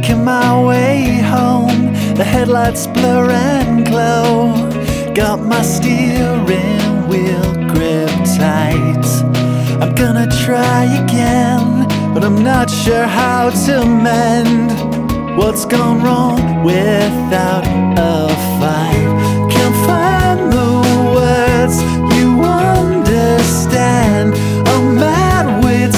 Making my way home, the headlights blur and glow. Got my steering wheel gripped tight. I'm gonna try again, but I'm not sure how to mend what's gone wrong without a fight. Can't find the words you understand. I'm at wit's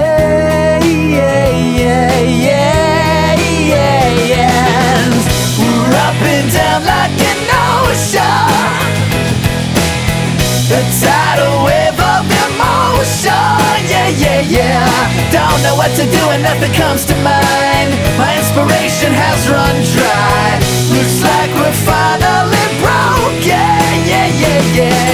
end. We're up and down like an ocean, a tidal wave of emotion. Yeah, yeah, yeah. Don't know what to do and nothing comes to mind. My inspiration has run dry. Looks like we're finally broken. Yeah, yeah, yeah,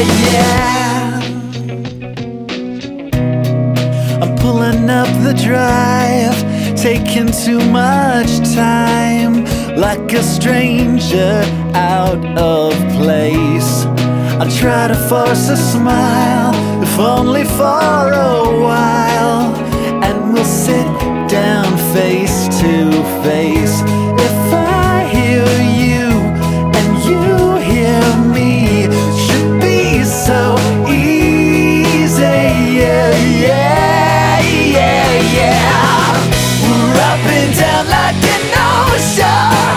yeah. I'm pulling up the drive, taking too much time, like a stranger out of place. I'll try to force a smile, if only for a while, and we'll sit down face to face. If I hear you and you hear me, should be so easy. Yeah, yeah, yeah, yeah. We're up and down like an ocean,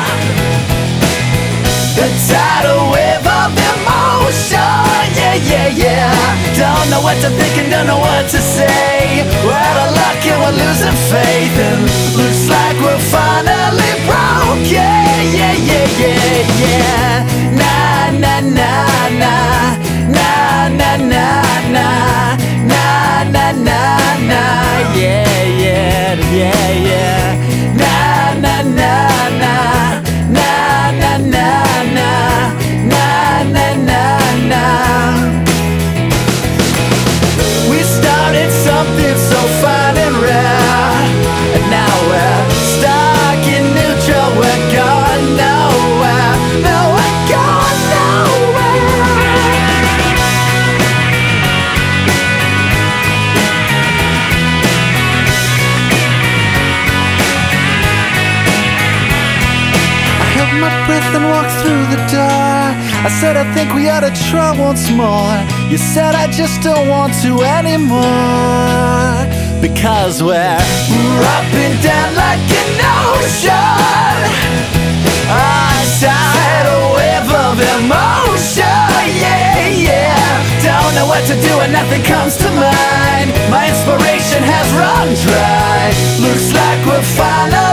a tidal wave of emotion. Yeah, yeah, yeah. Don't know what to think and don't know what to say. We're out of luck and we're losing faith, and looks like we're finally broke. Yeah, yeah, yeah, yeah, yeah. Nah, nah, nah, nah. Nah, nah, nah, nah. Nah, nah, nah, nah. Yeah, yeah, yeah, yeah. Nah, nah, nah, nah. Nah, nah, nah, nah. Nah, nah, nah, nah. We started something so fine and rare, and now we're stuck in neutral. We're going nowhere. No, we're going nowhere. I held my breath and walked through the door. I said I think we ought to try once more. You said I just don't want to anymore, because we're up and down like an ocean, a tidal wave of emotion. Yeah, yeah. Don't know what to do and nothing comes to mind. My inspiration has run dry. Looks like we're finally